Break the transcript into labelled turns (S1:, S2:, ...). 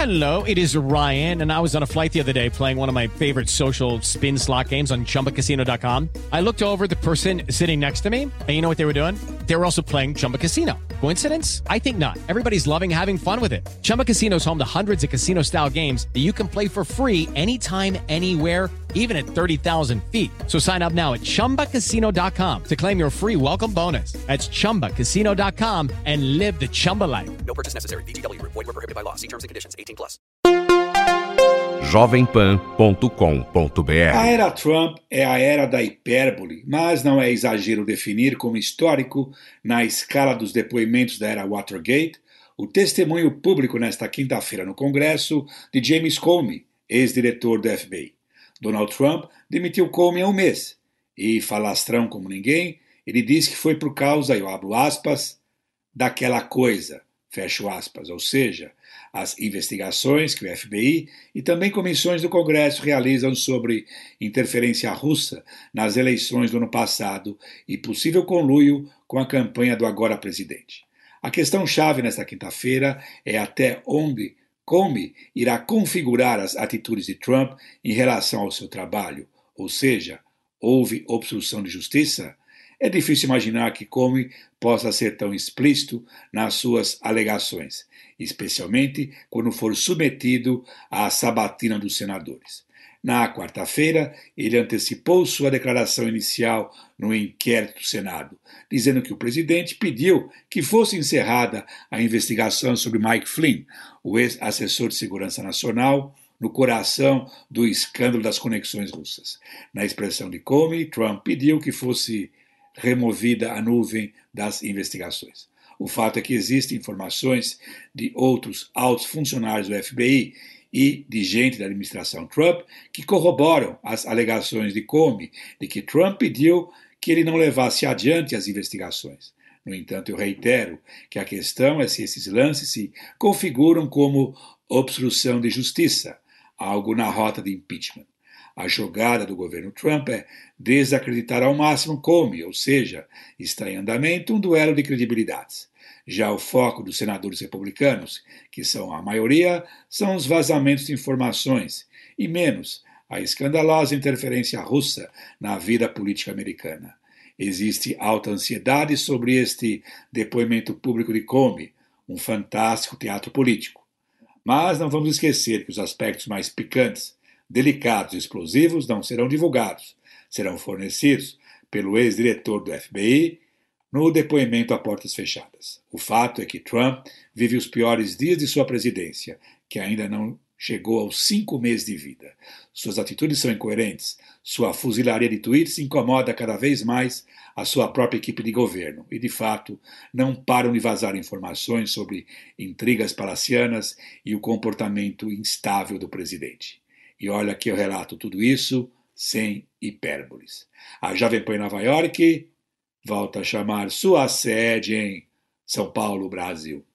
S1: Hello, it is Ryan, and I was on a flight the other day playing one of my favorite social spin slot games on ChumbaCasino.com. I looked over at the person sitting next to me, and you know what they were doing? They were also playing Chumba Casino. Coincidence? I think not. Everybody's loving having fun with it. Chumba Casino is home to hundreds of casino-style games that you can play for free anytime, anywhere, even at 30,000 feet. So sign up now at ChumbaCasino.com to claim your free welcome bonus. That's ChumbaCasino.com and live the Chumba life.
S2: No purchase necessary. VGW. Void where prohibited by law. See terms and conditions. 18+.
S3: jovempan.com.br.
S4: A era Trump é a era da hipérbole, mas não é exagero definir como histórico, na escala dos depoimentos da era Watergate, o testemunho público nesta quinta-feira no Congresso de James Comey, ex-diretor do FBI. Donald Trump demitiu Comey há um mês e, falastrão como ninguém, ele disse que foi por causa, eu abro aspas, daquela coisa, fecho aspas, ou seja, as investigações que o FBI e também comissões do Congresso realizam sobre interferência russa nas eleições do ano passado e possível conluio com a campanha do agora presidente. A questão-chave nesta quinta-feira é até onde Comey irá configurar as atitudes de Trump em relação ao seu trabalho, ou seja, houve obstrução de justiça? É difícil imaginar que Comey possa ser tão explícito nas suas alegações, especialmente quando for submetido à sabatina dos senadores. Na quarta-feira, ele antecipou sua declaração inicial no inquérito do Senado, dizendo que o presidente pediu que fosse encerrada a investigação sobre Mike Flynn, o ex-assessor de segurança nacional, no coração do escândalo das conexões russas. Na expressão de Comey, Trump pediu que fosse removida a nuvem das investigações. O fato é que existem informações de outros altos funcionários do FBI e de gente da administração Trump que corroboram as alegações de Comey de que Trump pediu que ele não levasse adiante as investigações. No entanto, eu reitero que a questão é se esses lances se configuram como obstrução de justiça, algo na rota de impeachment. A jogada do governo Trump é desacreditar ao máximo Comey, ou seja, está em andamento um duelo de credibilidades. Já o foco dos senadores republicanos, que são a maioria, são os vazamentos de informações, e menos a escandalosa interferência russa na vida política americana. Existe alta ansiedade sobre este depoimento público de Comey, um fantástico teatro político. Mas não vamos esquecer que os aspectos mais picantes, delicados e explosivos não serão divulgados, serão fornecidos pelo ex-diretor do FBI no depoimento a portas fechadas. O fato é que Trump vive os piores dias de sua presidência, que ainda não chegou aos 5 meses de vida. Suas atitudes são incoerentes, sua fuzilaria de tweets incomoda cada vez mais a sua própria equipe de governo e, de fato, não param de vazar informações sobre intrigas palacianas e o comportamento instável do presidente. E olha que eu relato tudo isso sem hipérboles. A Jovem Pan em Nova York volta a chamar sua sede em São Paulo, Brasil.